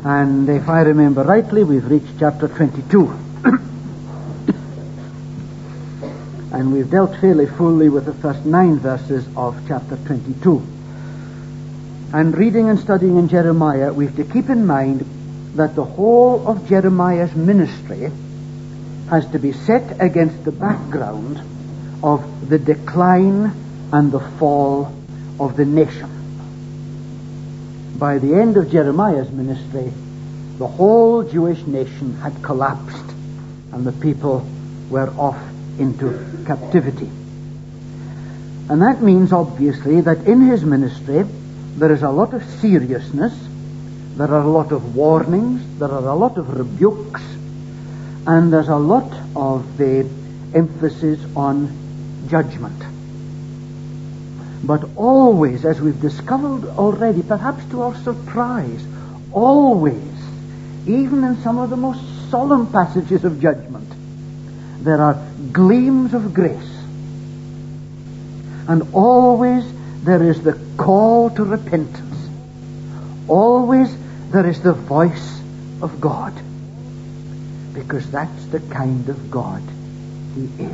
And if I remember rightly, we've reached chapter 22. And we've dealt fairly fully with the first 9 verses of chapter 22. And reading and studying in Jeremiah, we have to keep in mind that the whole of Jeremiah's ministry has to be set against the background of the decline and the fall of the nation. By the end of Jeremiah's ministry, the whole Jewish nation had collapsed and the people were off into captivity. And that means, obviously, that in his ministry there is a lot of seriousness, there are a lot of warnings, there are a lot of rebukes, and there's a lot of the emphasis on judgment. But always, as we've discovered already, perhaps to our surprise, always, even in some of the most solemn passages of judgment, there are gleams of grace. And always there is the call to repentance. Always there is the voice of God. Because that's the kind of God He is.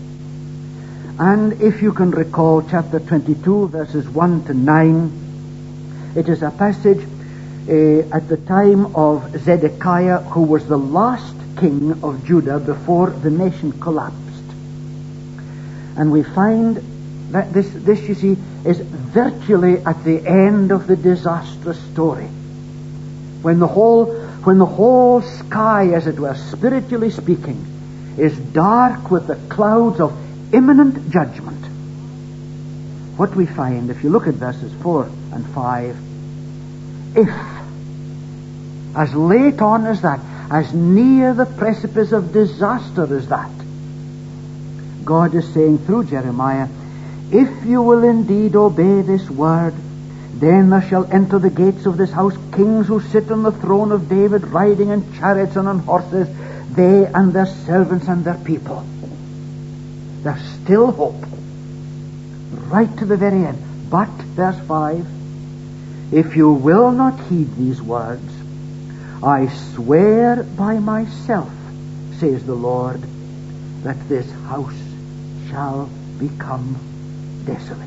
And if you can recall chapter 22, verses 1 to 9, it is a passage at the time of Zedekiah, who was the last king of Judah before the nation collapsed. And we find that this, you see, is virtually at the end of the disastrous story. When the whole sky, as it were, spiritually speaking, is dark with the clouds of imminent judgment. What we find, if you look at verses 4 and 5, if, as late on as that, as near the precipice of disaster as that, God is saying through Jeremiah, if you will indeed obey this word, then there shall enter the gates of this house kings who sit on the throne of David, riding in chariots and on horses, they and their servants and their people. There's still hope, right to the very end. But, verse 5, if you will not heed these words, I swear by myself, says the Lord, that this house shall become desolate.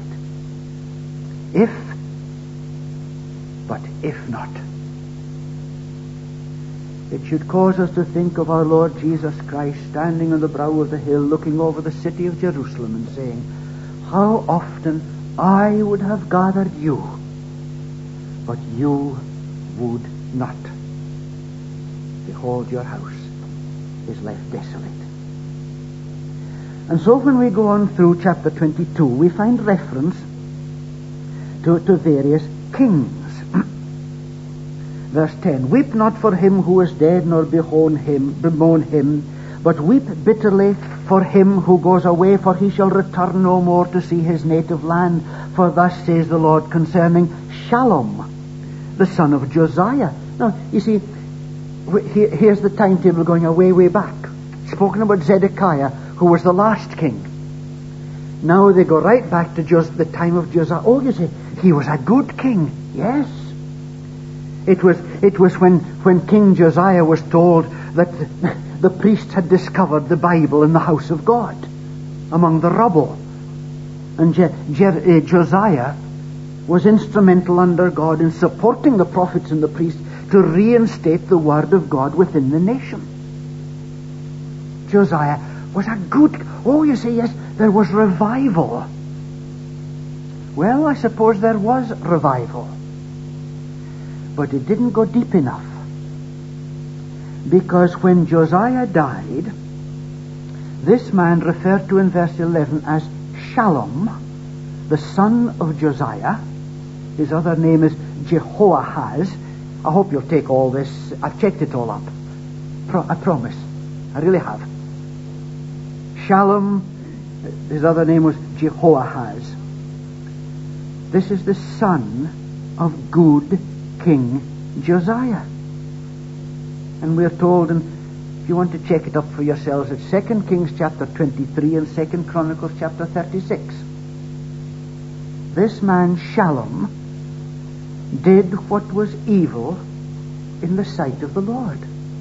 But if not. It should cause us to think of our Lord Jesus Christ standing on the brow of the hill, looking over the city of Jerusalem and saying, how often I would have gathered you, but you would not. Behold, your house is left desolate. And so when we go on through chapter 22, we find reference to various kings. Verse 10, weep not for him who is dead, nor bemoan him, but weep bitterly for him who goes away, for he shall return no more to see his native land. For thus says the Lord concerning Shallum, the son of Josiah. Now, you see, here's the timetable going way back. Spoken about Zedekiah, who was the last king. Now they go right back to just the time of Josiah. Oh, you say, he was a good king. Yes. It was when King Josiah was told that the priests had discovered the Bible in the house of God among the rubble. And Josiah was instrumental under God in supporting the prophets and the priests to reinstate the word of God within the nation. Josiah was a good... Oh, you say, yes, there was revival. Well, I suppose there was revival. But it didn't go deep enough. Because when Josiah died, this man referred to in verse 11 as Shallum, the son of Josiah. His other name is Jehoahaz. I hope you'll take all this. I've checked it all up. I promise. I really have. Shallum, his other name was Jehoahaz. This is the son of good King Josiah. And we're told, and if you want to check it up for yourselves, it's 2 Kings chapter 23 and 2 Chronicles chapter 36. This man Shallum did what was evil in the sight of the Lord.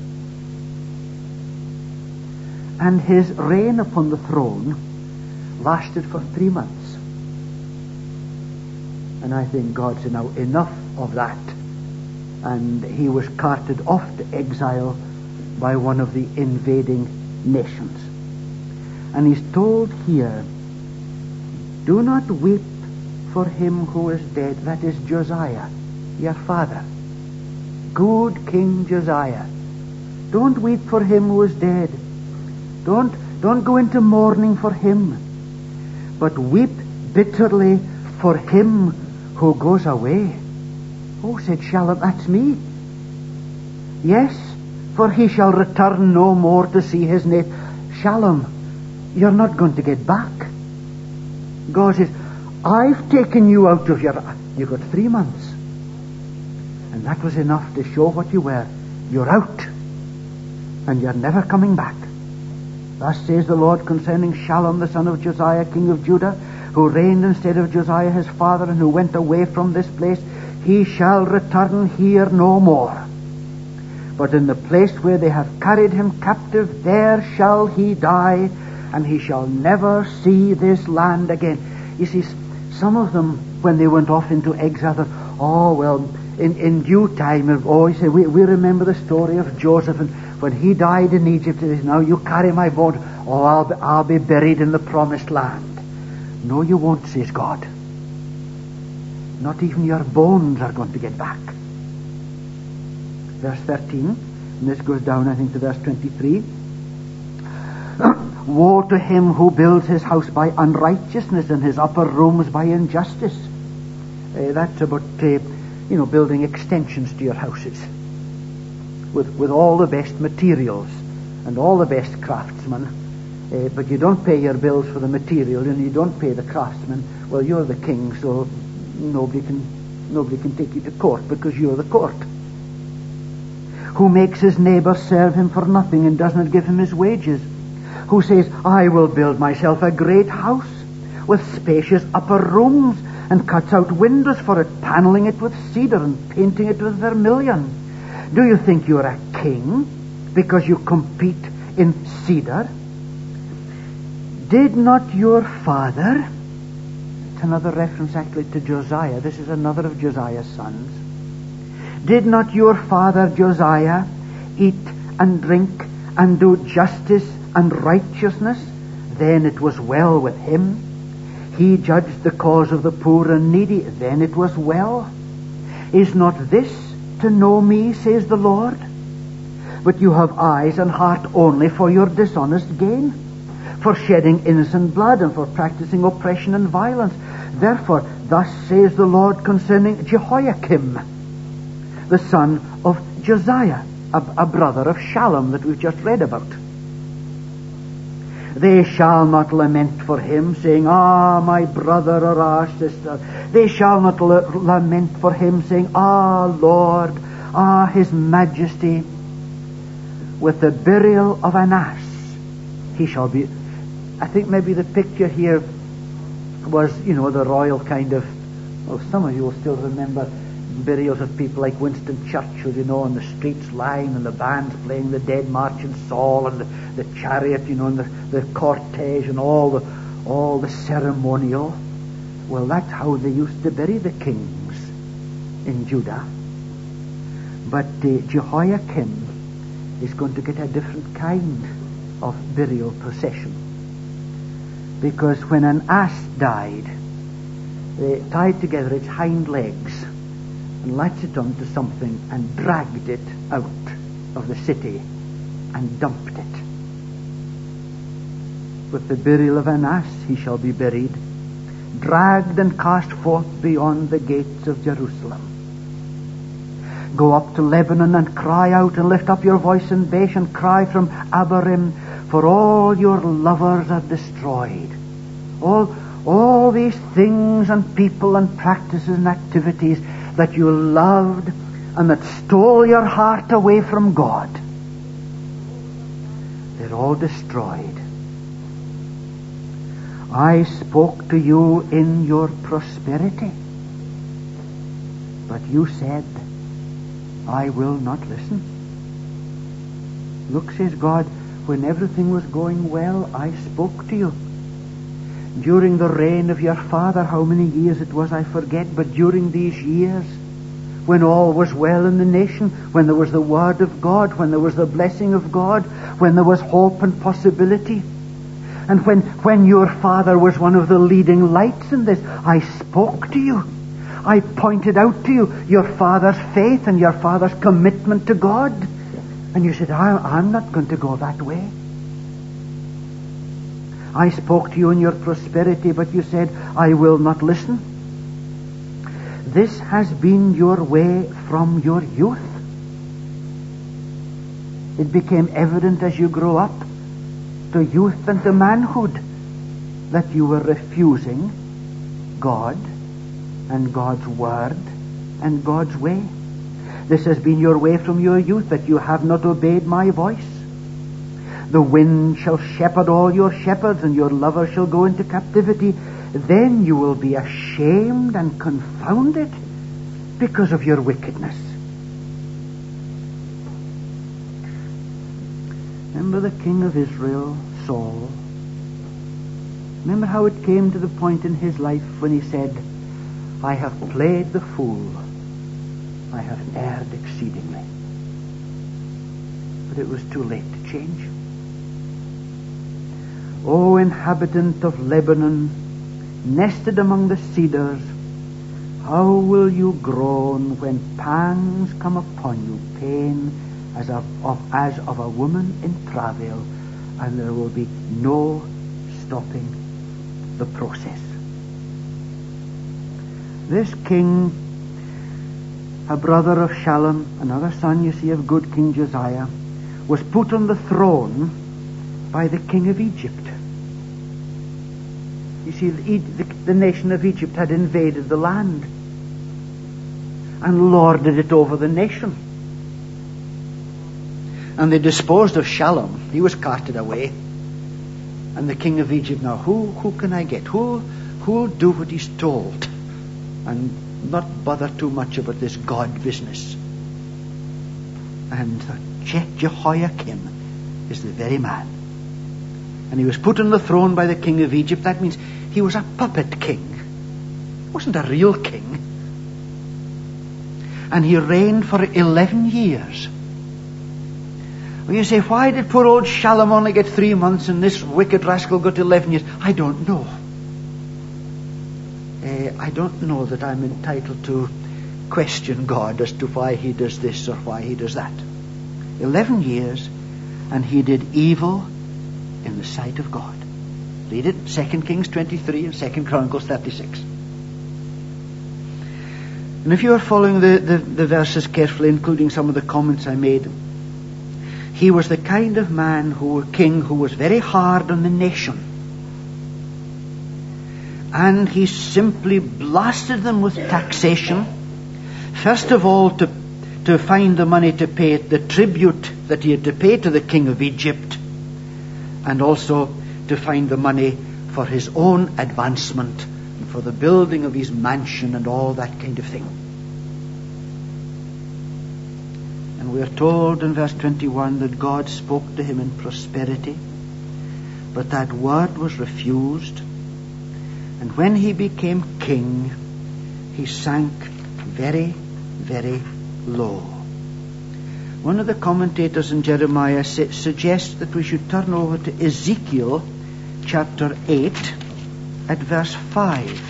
And his reign upon the throne lasted for 3 months. And I think God said, now enough of that. And he was carted off to exile by one of the invading nations. And he's told here, do not weep for him who is dead. That is Josiah, your father. Good King Josiah. Don't weep for him who is dead. Don't go into mourning for him. But weep bitterly for him who goes away. Oh, said Shallum, that's me. Yes, for he shall return no more to see his native. Shallum, you're not going to get back. God says, I've taken you out of your... You got 3 months. And that was enough to show what you were. You're out. And you're never coming back. Thus says the Lord concerning Shallum, the son of Josiah, king of Judah, who reigned instead of Josiah his father, and who went away from this place. He shall return here no more. But in the place where they have carried him captive, there shall he die, and he shall never see this land again. You see, some of them, when they went off into exile, thought, oh, well, in due time, you say, we remember the story of Joseph, and when he died in Egypt, he says, now you carry my bones. Oh, I'll be buried in the promised land. No, you won't, says God. Not even your bones are going to get back. Verse 13, and this goes down, I think, to verse 23. Woe to him who builds his house by unrighteousness and his upper rooms by injustice. That's about, building extensions to your houses with all the best materials and all the best craftsmen. But you don't pay your bills for the material, and you don't pay the craftsmen. Well, you're the king, so nobody can take you to court because you're the court. Who makes his neighbor serve him for nothing and does not give him his wages. Who says, I will build myself a great house with spacious upper rooms, and cuts out windows for it, paneling it with cedar and painting it with vermilion. Do you think you're a king because you compete in cedar? Did not your father... It's another reference actually to Josiah. This is another of Josiah's sons. Did not your father Josiah eat and drink and do justice and righteousness? Then it was well with him. He judged the cause of the poor and needy. Then it was well. Is not this to know me, says the Lord? But you have eyes and heart only for your dishonest gain, for shedding innocent blood, and for practicing oppression and violence. Therefore, thus says the Lord concerning Jehoiakim, the son of Josiah, a brother of Shallum that we've just read about. They shall not lament for him, saying, ah, my brother or our sister. They shall not lament for him, saying, ah, Lord, ah, his majesty. With the burial of an ass he shall be... I think maybe the picture here was, the royal kind of... Well, some of you will still remember burials of people like Winston Churchill, on the streets lying, and the bands playing the Dead March in Saul, and the chariot, and the cortege, and all the ceremonial. Well, that's how they used to bury the kings in Judah. But Jehoiakim is going to get a different kind of burial procession. Because when an ass died, they tied together its hind legs and latched it onto something and dragged it out of the city and dumped it. With the burial of an ass he shall be buried, dragged and cast forth beyond the gates of Jerusalem. Go up to Lebanon and cry out, and lift up your voice in Bashan, and cry from Abarim, for all your lovers are destroyed. All these things and people and practices and activities that you loved and that stole your heart away from God, they're all destroyed. I spoke to you in your prosperity, but you said, I will not listen. Look, says God, when everything was going well, I spoke to you. During the reign of your father, how many years it was I forget, but during these years, when all was well in the nation, when there was the word of God, when there was the blessing of God, when there was hope and possibility, and when your father was one of the leading lights in this, I spoke to you. I pointed out to you your father's faith and your father's commitment to God. And you said, I'm not going to go that way. I spoke to you in your prosperity, but you said, I will not listen. This has been your way from your youth. It became evident as you grew up to youth and to manhood that you were refusing God and God's word and God's way. This has been your way from your youth, that you have not obeyed my voice. The wind shall shepherd all your shepherds, and your lover shall go into captivity. Then you will be ashamed and confounded because of your wickedness. Remember the king of Israel, Saul. Remember how it came to the point in his life when he said, I have played the fool. I have erred exceedingly. But it was too late to change. O inhabitant of Lebanon, nested among the cedars, how will you groan when pangs come upon you, pain as of a woman in travail, and there will be no stopping the process. This king, a brother of Shallum, another son, you see, of good King Josiah, was put on the throne by the king of Egypt. You see, the nation of Egypt had invaded the land and lorded it over the nation. And they disposed of Shallum. He was casted away. And the king of Egypt, now who can I get? Who'll do what he's told and not bother too much about this God business? And Jehoiakim is the very man. And he was put on the throne by the king of Egypt. That means he was a puppet king. He wasn't a real king. And he reigned for 11 years. Well, you say, why did poor old Shallum only get 3 months and this wicked rascal got 11 years? I don't know. I don't know that I'm entitled to question God as to why he does this or why he does that. 11 years, and he did evil in the sight of God. Read it, 2 Kings 23 and 2 Chronicles 36. And if you are following the verses carefully, including some of the comments I made, he was the kind of king who was very hard on the nation. And he simply blasted them with taxation. First of all, to find the money to pay the tribute that he had to pay to the king of Egypt, and also to find the money for his own advancement and for the building of his mansion and all that kind of thing. And we are told in verse 21 that God spoke to him in prosperity, but that word was refused. And when he became king, he sank very, very low. One of the commentators in Jeremiah suggests that we should turn over to Ezekiel chapter 8 at verse 5.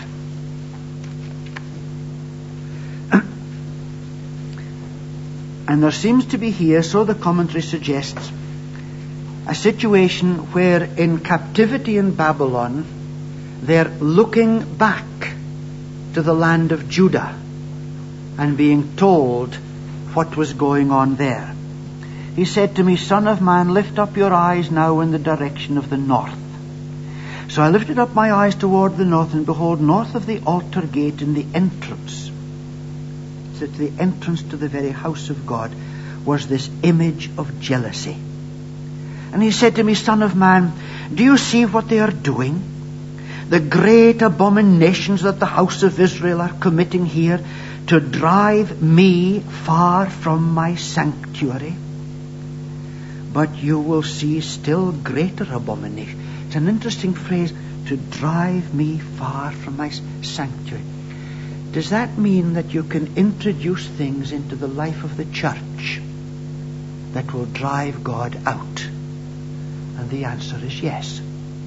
And there seems to be here, so the commentary suggests, a situation where in captivity in Babylon they're looking back to the land of Judah and being told what was going on there. He said to me, Son of man, lift up your eyes now in the direction of the north. So I lifted up my eyes toward the north, and behold, north of the altar gate in the entrance, so to the entrance to the very house of God, was this image of jealousy. And he said to me, Son of man, do you see what they are doing? The great abominations that the house of Israel are committing here, to drive me far from my sanctuary. But you will see still greater abomination. It's an interesting phrase, to drive me far from my sanctuary. Does that mean that you can introduce things into the life of the church that will drive God out? And the answer is yes.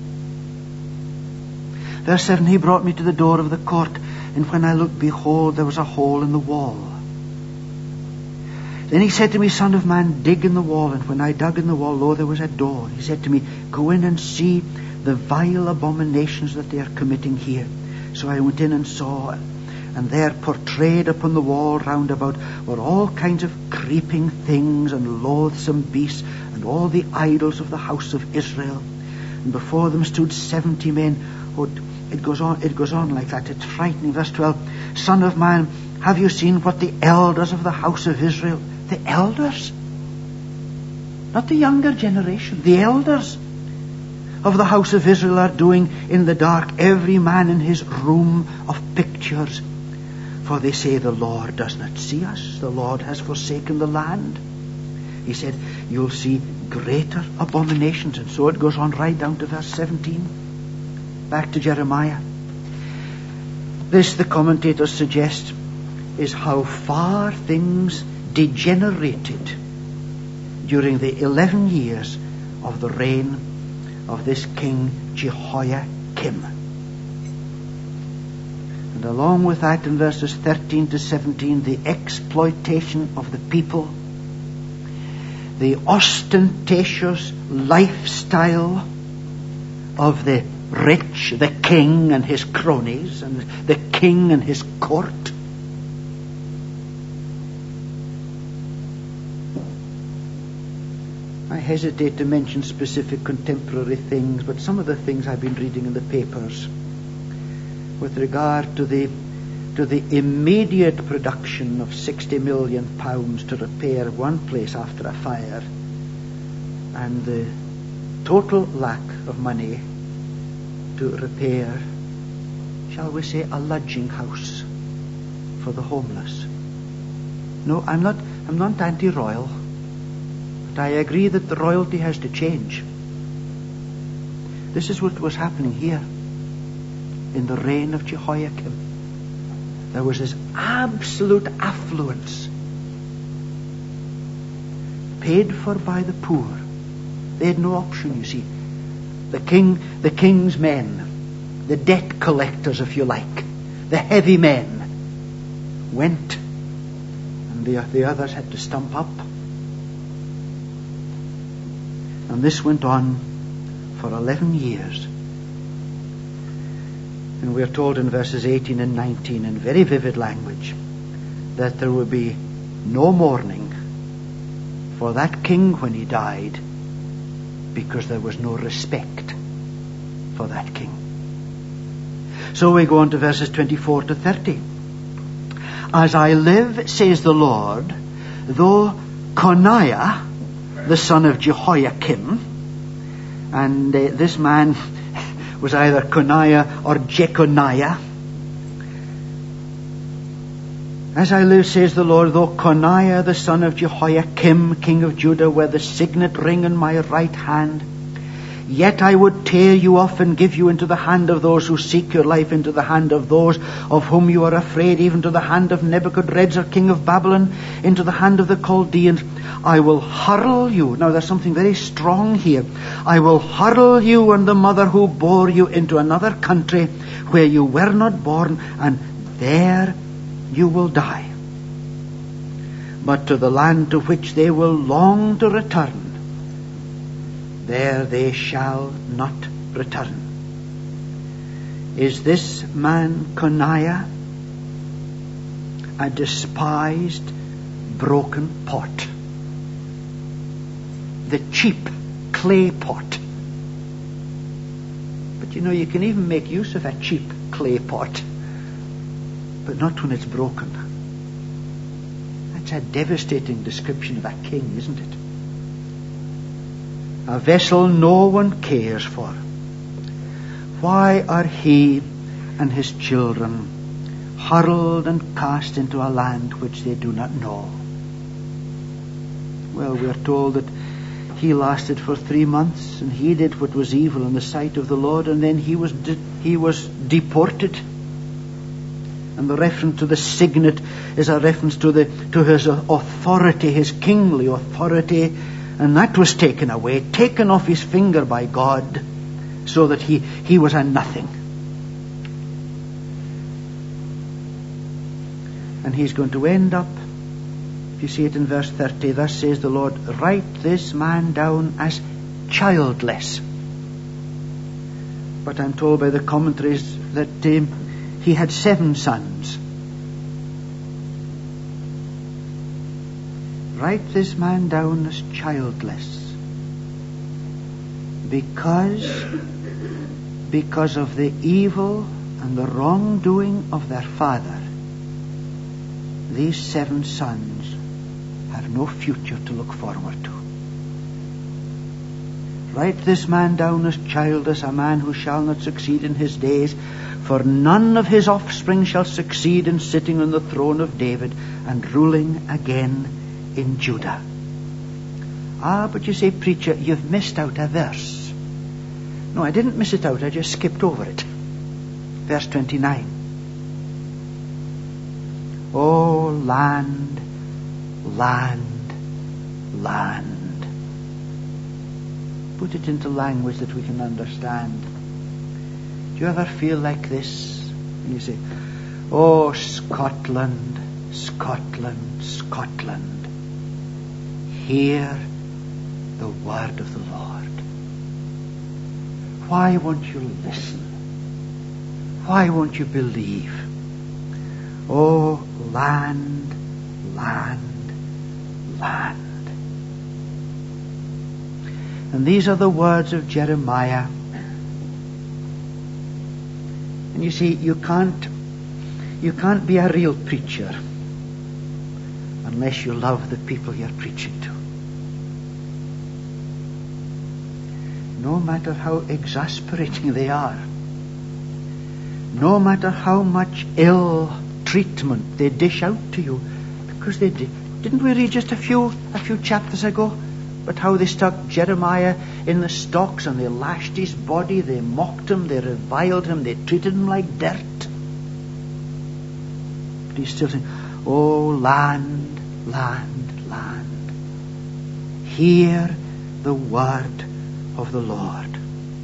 Verse 7, he brought me to the door of the court, and when I looked, behold, there was a hole in the wall. Then he said to me, Son of man, dig in the wall. And when I dug in the wall, lo, there was a door. He said to me, go in and see the vile abominations that they are committing here. So I went in and saw, and there portrayed upon the wall round about were all kinds of creeping things and loathsome beasts, and all the idols of the house of Israel. And before them stood 70 men. It goes on like that. It's frightening. Verse 12, Son of man, have you seen what the elders of the house of Israel, the elders, not the younger generation, the elders of the house of Israel are doing in the dark, every man in his room of pictures? For they say, the Lord does not see us, the Lord has forsaken the land. He said, you'll see greater abominations. And so it goes on right down to verse 17. Back to Jeremiah. This, the commentators suggest, is how far things degenerated during the 11 years of the reign of this King Jehoiakim. And along with that, in verses 13 to 17, the exploitation of the people, the ostentatious lifestyle of the rich, the king and his cronies, and the king and his court. I hesitate to mention specific contemporary things, but some of the things I've been reading in the papers with regard to the immediate production of 60 million pounds to repair one place after a fire, and the total lack of money to repair, shall we say, a lodging house for the homeless. No, I'm not anti-royal, but I agree that the royalty has to change. This is what was happening here in the reign of Jehoiakim. There was this absolute affluence paid for by the poor. They had no option, you see. The king's men, the debt collectors, if you like, the heavy men, went, and the others had to stump up. And this went on for 11 years. And we are told in verses 18 and 19 in very vivid language that there would be no mourning for that king when he died, because there was no respect for that king. So we go on to verses 24 to 30. As I live, says the Lord, though Coniah, the son of Jehoiakim, and this man was either Coniah or Jeconiah. As I live, says the Lord, though Coniah, the son of Jehoiakim, king of Judah, were the signet ring in my right hand, yet I would tear you off and give you into the hand of those who seek your life, into the hand of those of whom you are afraid, even to the hand of Nebuchadnezzar, king of Babylon, into the hand of the Chaldeans. I will hurl you. Now there's something very strong here. I will hurl you and the mother who bore you into another country where you were not born, and there you will die. But to the land to which they will long to return, there they shall not return. Is this man Coniah a despised, broken pot? The cheap clay pot. But you know, you can even make use of a cheap clay pot, but not when it's broken. That's a devastating description of a king, isn't it? A vessel no one cares for. Why are he and his children hurled and cast into a land which they do not know. Well, we are told that he lasted for 3 months, and he did what was evil in the sight of the Lord, and then he was deported. And the reference to the signet is a reference to his authority, his kingly authority, and that was taken away, taken off his finger by God, so that he was a nothing. And he's going to end up, you see it in verse 30, thus says the Lord, write this man down as childless. But I'm told by the commentaries that he had 7 sons. Write this man down as childless because of the evil and the wrongdoing of their father. These 7 sons have no future to look forward to. Write this man down as childless, a man who shall not succeed in his days, for none of his offspring shall succeed in sitting on the throne of David and ruling again in Judah. But you say, preacher, you've missed out a verse. No, I didn't miss it out, I just skipped over it. Verse 29. Oh, land, land, land. Put it into language that we can understand. Do you ever feel like this? And you say, oh, Scotland, Scotland, Scotland, hear the word of the Lord. Why won't you listen? Why won't you believe? Oh, land, land, land. And these are the words of Jeremiah. And you see, you can't be a real preacher unless you love the people you're preaching to. No matter how exasperating they are, no matter how much ill treatment they dish out to you, because they did. Didn't we read just a few chapters ago but how they stuck Jeremiah in the stocks and they lashed his body, they mocked him, they reviled him, they treated him like dirt? But he's still saying, oh, land, land, land, hear the word of the Lord.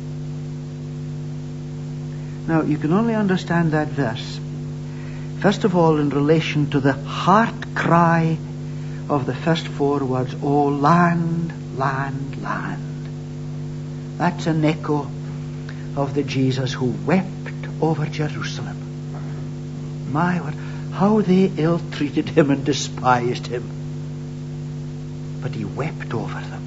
Now, you can only understand that verse, first of all, in relation to the heart cry of the first 4 words, oh, land, land, land. That's an echo of the Jesus who wept over Jerusalem. My word, how they ill-treated him and despised him. But he wept over them.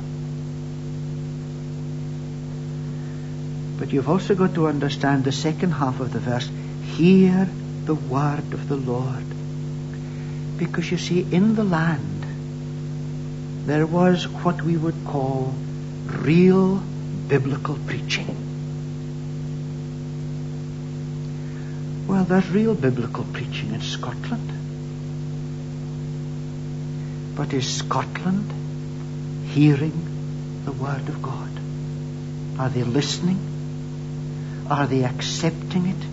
But you've also got to understand the second half of the verse, hear the word of the Lord. Because you see, in the land, there was what we would call real biblical preaching. Well, there's real biblical preaching in Scotland. But is Scotland hearing the word of God? Are they listening? Are they accepting it?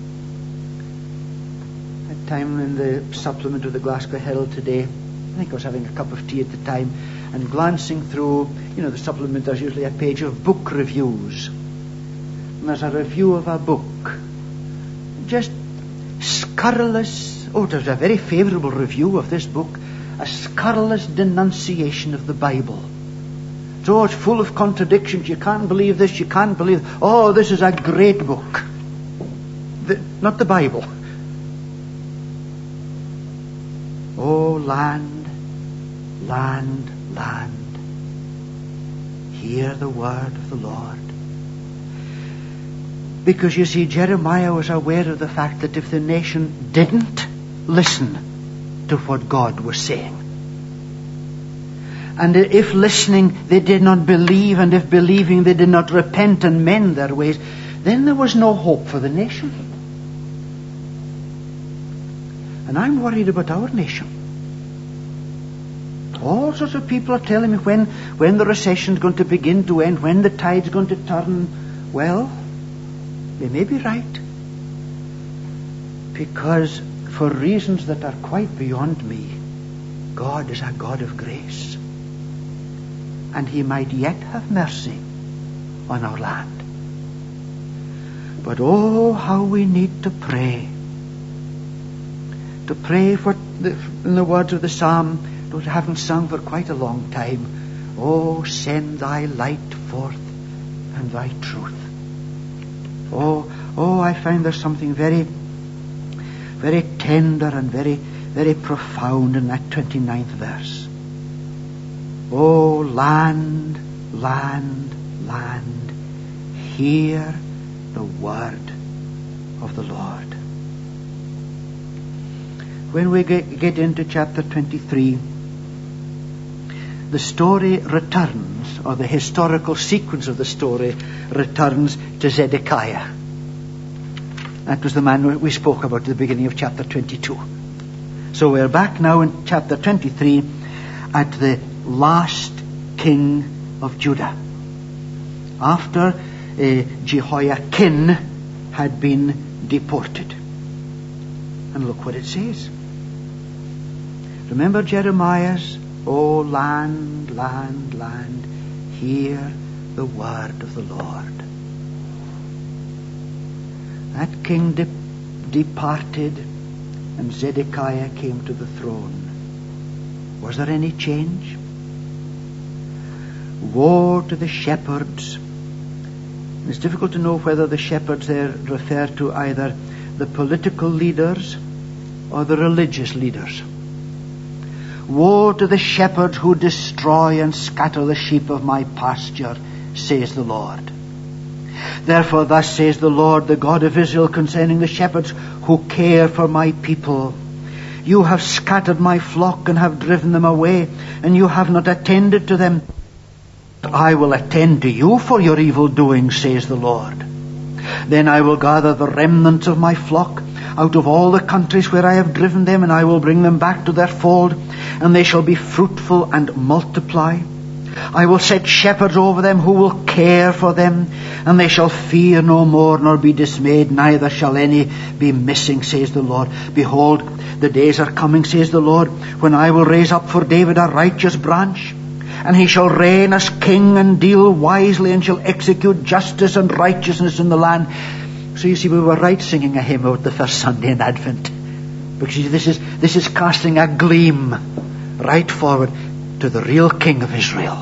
At time in the supplement of the Glasgow Herald today, I think I was having a cup of tea at the time, and glancing through, the supplement, there's usually a page of book reviews. And there's a review of a book. Just scurrilous, there's a very favourable review of this book, a scurrilous denunciation of the Bible. So it's full of contradictions. You can't believe this, you can't believe... Oh, this is a great book. Not the Bible. Oh, land, land, land, hear the word of the Lord. Because you see, Jeremiah was aware of the fact that if the nation didn't listen to what God was saying, and if listening they did not believe, and if believing they did not repent and mend their ways, then there was no hope for the nation. And I'm worried about our nation. All sorts of people are telling me when the recession's going to begin to end, when the tide's going to turn. Well, they may be right. Because for reasons that are quite beyond me, God is a God of grace. And He might yet have mercy on our land. But oh, how we need to pray. To pray for, in the words of the psalm, which I haven't sung for quite a long time, oh, send thy light forth and thy truth. Oh, I find there's something very, very tender and very, very profound in that 29th verse. Oh, land, land, land, hear the word of the Lord. When we get into chapter 23, the story returns, or the historical sequence of the story returns to Zedekiah. That was the man we spoke about at the beginning of chapter 22. So we're back now in chapter 23 at the last king of Judah, after Jehoiakim had been deported. And look what it says. Remember Jeremiah's, oh, land, land, land, hear the word of the Lord. That king departed, and Zedekiah came to the throne. Was there any change? Woe to the shepherds. It's difficult to know whether the shepherds there refer to either the political leaders or the religious leaders. Woe to the shepherds who destroy and scatter the sheep of my pasture, says the Lord. Therefore thus says the Lord, the God of Israel, concerning the shepherds who care for my people. You have scattered my flock and have driven them away, and you have not attended to them. I will attend to you for your evil doing, says the Lord. Then I will gather the remnants of my flock out of all the countries where I have driven them, and I will bring them back to their fold, and they shall be fruitful and multiply. I will set shepherds over them who will care for them, and they shall fear no more nor be dismayed, neither shall any be missing, says the Lord. Behold, the days are coming, says the Lord, when I will raise up for David a righteous branch, and he shall reign as king and deal wisely, and shall execute justice and righteousness in the land. So you see, we were right singing a hymn about the first Sunday in Advent, because you see, this is casting a gleam right forward to the real King of Israel.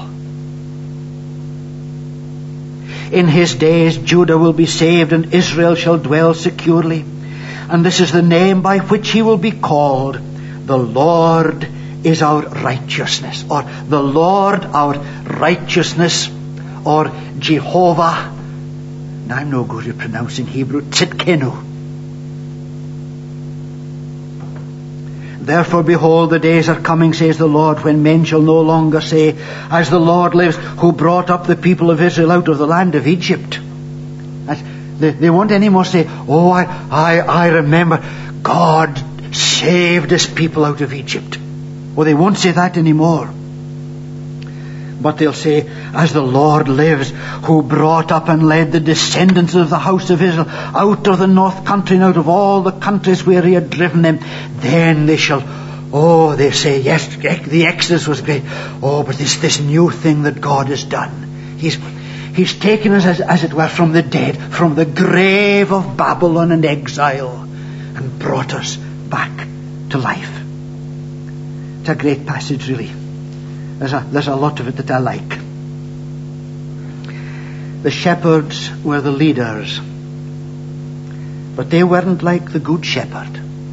In his days Judah will be saved, and Israel shall dwell securely. And this is the name by which he will be called: the Lord is our righteousness, or the Lord our righteousness, or Jehovah. Now, I'm no good at pronouncing Hebrew. Tzidkenu. Therefore, behold, the days are coming, says the Lord, when men shall no longer say, as the Lord lives, who brought up the people of Israel out of the land of Egypt. They won't anymore say, oh, I remember God saved his people out of Egypt. Well, they won't say that anymore. But they'll say, as the Lord lives, who brought up and led the descendants of the house of Israel out of the north country and out of all the countries where he had driven them. Then they shall, they say, yes, the Exodus was great. Oh, but this new thing that God has done. He's taken us, as it were, from the dead, from the grave of Babylon and exile, and brought us back to life. It's a great passage, really. There's a lot of it that I like. The shepherds were the leaders, but they weren't like the good shepherd,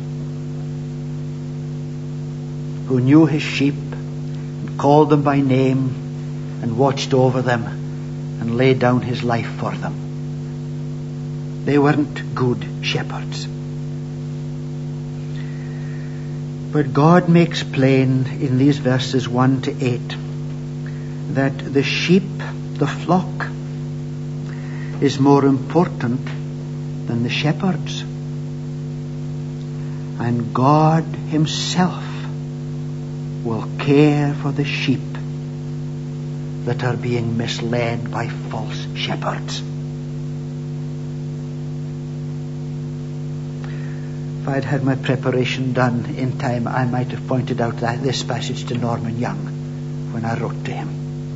who knew his sheep and called them by name and watched over them and laid down his life for them. They weren't good shepherds. But God makes plain in these verses 1 to 8 that the sheep, the flock, is more important than the shepherds. And God himself will care for the sheep that are being misled by false shepherds. If I'd had my preparation done in time, I might have pointed out this passage to Norman Young when I wrote to him.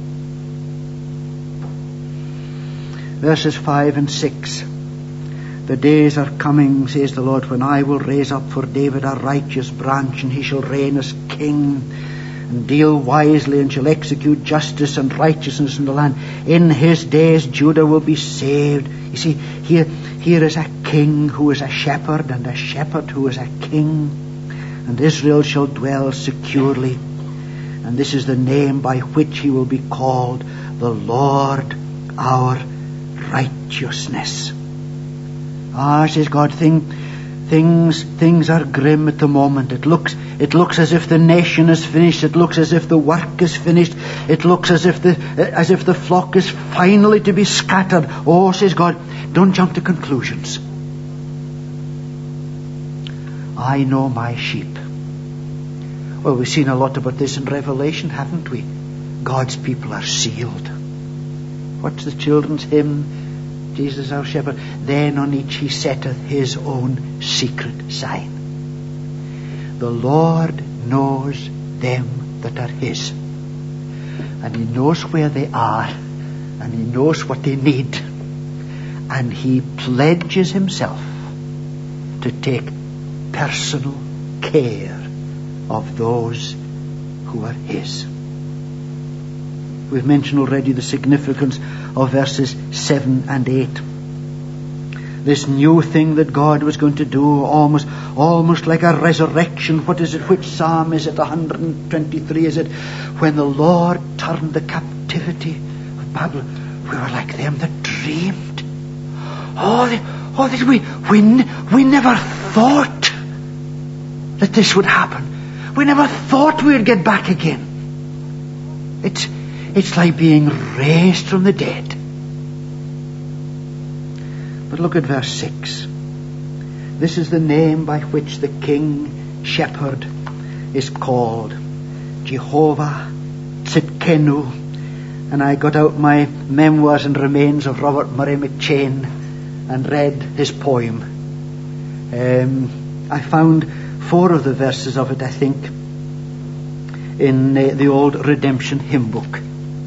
Verses 5 and 6. The days are coming, says the Lord, when I will raise up for David a righteous branch, and he shall reign as king, and deal wisely, and shall execute justice and righteousness in the land. In his days Judah will be saved. You see, here is a king who is a shepherd, and a shepherd who is a king. And Israel shall dwell securely. And this is the name by which he will be called, the Lord our righteousness. Says God, things are grim at the moment. It looks as if the nation is finished. It looks as if the work is finished. It looks as if the flock is finally to be scattered. Oh, says God, don't jump to conclusions. I know my sheep. Well, we've seen a lot about this in Revelation, haven't we? God's people are sealed. What's the children's hymn? Jesus our shepherd, then on each he setteth his own secret sign. The Lord knows them that are his, and he knows where they are, and he knows what they need, and he pledges himself to take personal care of those who are his. We've mentioned already the significance of verses 7 and 8. This new thing that God was going to do, almost like a resurrection. What is it? Which psalm is it? 123 is it? When the Lord turned the captivity of Babylon, we were like them that dreamed. We never thought that this would happen. We never thought we would get back again. It's like being raised from the dead. But look at verse 6. This is the name by which the King Shepherd is called. Jehovah Tzidkenu. And I got out my Memoirs and Remains of Robert Murray McCheyne and read his poem. I found 4 of the verses of it, I think, in the old Redemption hymn book.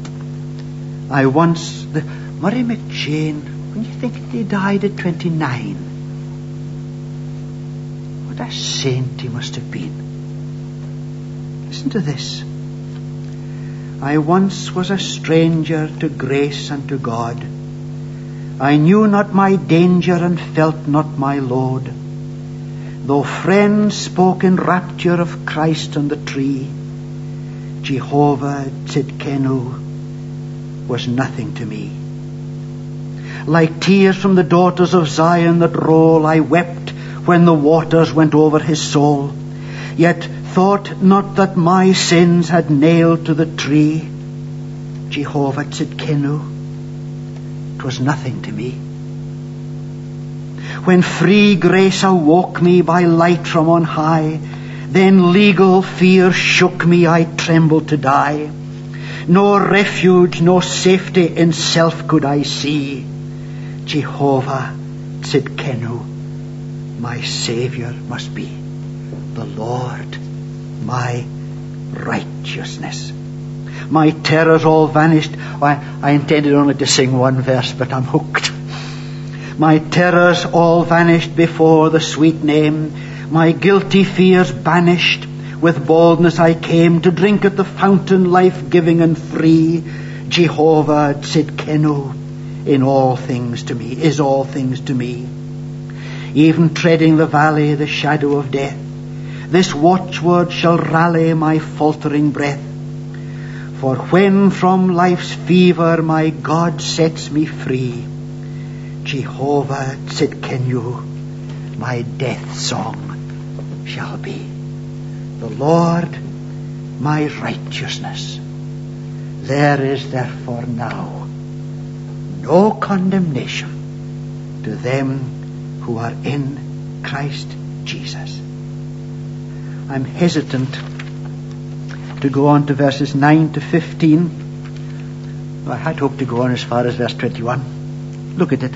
Murray McCheyne, when you think he died at 29, what a saint he must have been. Listen to this. I once was a stranger to grace and to God. I knew not my danger and felt not my load. Though friends spoke in rapture of Christ on the tree, Jehovah Tzidkenu was nothing to me. Like tears from the daughters of Zion that roll, I wept when the waters went over his soul, yet thought not that my sins had nailed to the tree. Jehovah Tzidkenu, 'twas nothing to me. When free grace awoke me by light from on high, then legal fear shook me, I trembled to die. No refuge, no safety in self could I see. Jehovah Tzidkenu, my Saviour must be. The Lord, my righteousness. My terrors all vanished. I intended only to sing one verse, but I'm hooked. My terrors all vanished before the sweet name. My guilty fears banished. With boldness I came to drink at the fountain, life-giving and free. Jehovah Tzidkenu, in all things to me, is all things to me. Even treading the valley, the shadow of death, this watchword shall rally my faltering breath. For when from life's fever my God sets me free, Jehovah Tzidkenu, my death song shall be. The Lord, my righteousness. There is therefore now no condemnation to them who are in Christ Jesus. I'm hesitant to go on to verses 9 to 15. I had hoped to go on as far as verse 21. Look at it.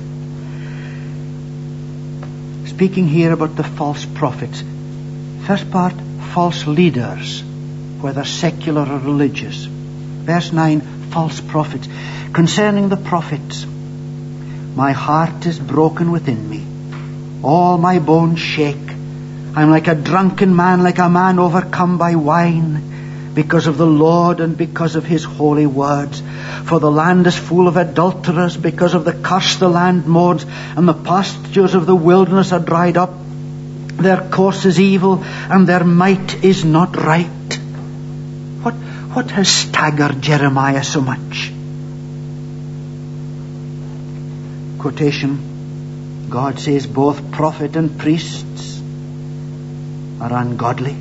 Speaking here about the false prophets. First part, false leaders, whether secular or religious. Verse 9, false prophets. Concerning the prophets, my heart is broken within me. All my bones shake. I'm like a drunken man, like a man overcome by wine, because of the Lord and because of his holy words. For the land is full of adulterers, because of the curse the land mourns, and the pastures of the wilderness are dried up. Their course is evil, and their might is not right. What has staggered Jeremiah so much? Quotation, God says both prophet and priests are ungodly.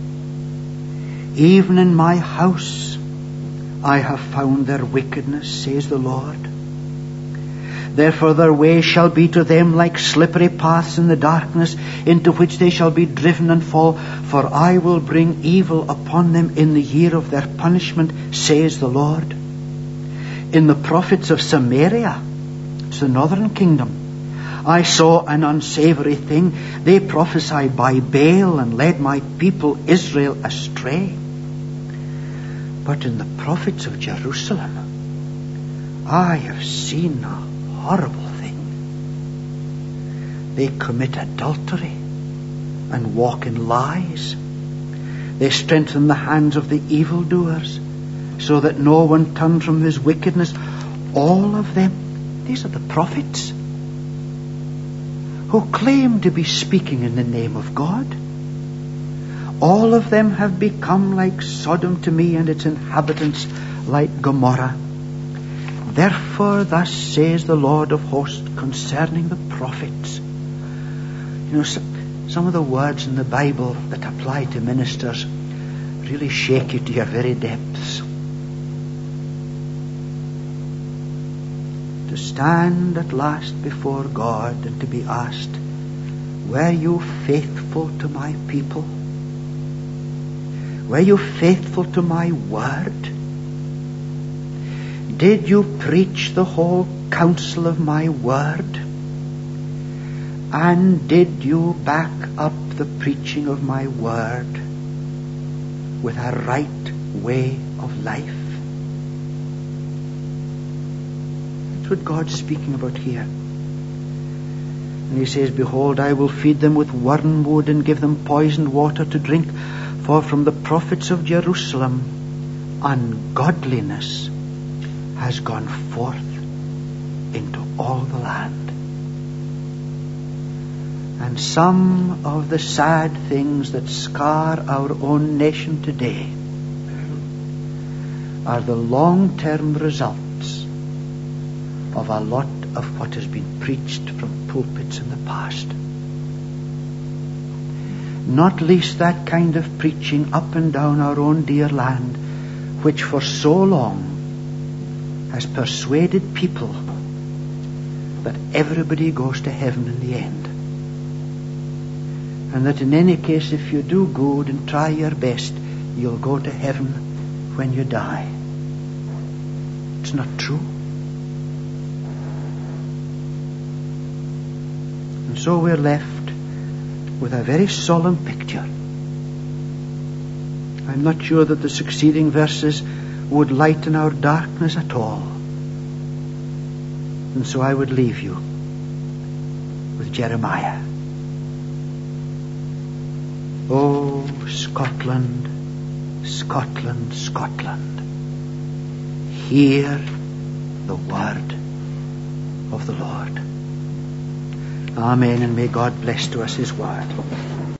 Even in my house I have found their wickedness, says the Lord. Therefore their way shall be to them like slippery paths in the darkness, into which they shall be driven and fall. For I will bring evil upon them in the year of their punishment, says the Lord. In the prophets of Samaria, it's the northern kingdom, I saw an unsavory thing. They prophesied by Baal and led my people Israel astray. But in the prophets of Jerusalem, I have seen a horrible thing. They commit adultery and walk in lies. They strengthen the hands of the evildoers, so that no one turns from his wickedness. All of them, these are the prophets, who claim to be speaking in the name of God. All of them have become like Sodom to me, and its inhabitants like Gomorrah. Therefore, thus says the Lord of hosts concerning the prophets. You know, some of the words in the Bible that apply to ministers really shake you to your very depths. To stand at last before God and to be asked, were you faithful to my people? Were you faithful to my word? Did you preach the whole counsel of my word? And did you back up the preaching of my word with a right way of life? That's what God's speaking about here. And he says, behold, I will feed them with wormwood and give them poisoned water to drink. For from the prophets of Jerusalem, ungodliness has gone forth into all the land. And some of the sad things that scar our own nation today are the long-term results of a lot of what has been preached from pulpits in the past. Not least that kind of preaching up and down our own dear land, which for so long has persuaded people that everybody goes to heaven in the end. And that in any case, if you do good and try your best, you'll go to heaven when you die. It's not true. And so we're left with a very solemn picture. I'm not sure that the succeeding verses would lighten our darkness at all. And so I would leave you with Jeremiah. Oh, Scotland, Scotland, Scotland, hear the word of the Lord. Amen, and may God bless to us his word.